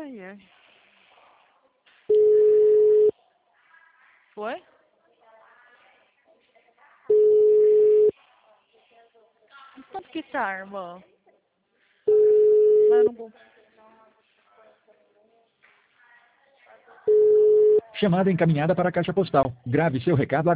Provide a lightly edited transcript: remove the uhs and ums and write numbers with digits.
Ai, ai. Foi? Quanto que tá, irmã? Mas eu não vou. Chamada encaminhada para a caixa postal. Grave seu recado agora.